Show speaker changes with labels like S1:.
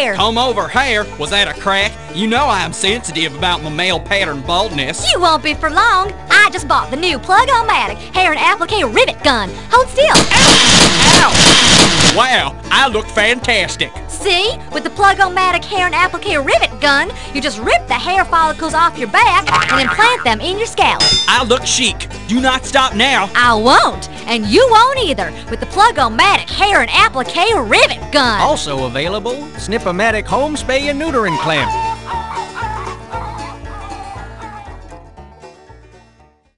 S1: hair.
S2: Comb over hair? Was that a crack? You know I am sensitive about my male pattern baldness.
S1: You won't be for long. I just bought the new Plug-O-Matic hair and applique rivet gun. Hold still.
S2: Ow! Wow, I look fantastic.
S1: See? With the Plug-O-Matic hair and applique rivet gun, you just rip the hair follicles off your back and implant them in your scalp.
S2: I look chic. Do not stop now.
S1: I won't, and you won't either, with the Plug-O-Matic hair and applique rivet gun.
S3: Also available, Snip-O-Matic home spay and neutering clamp.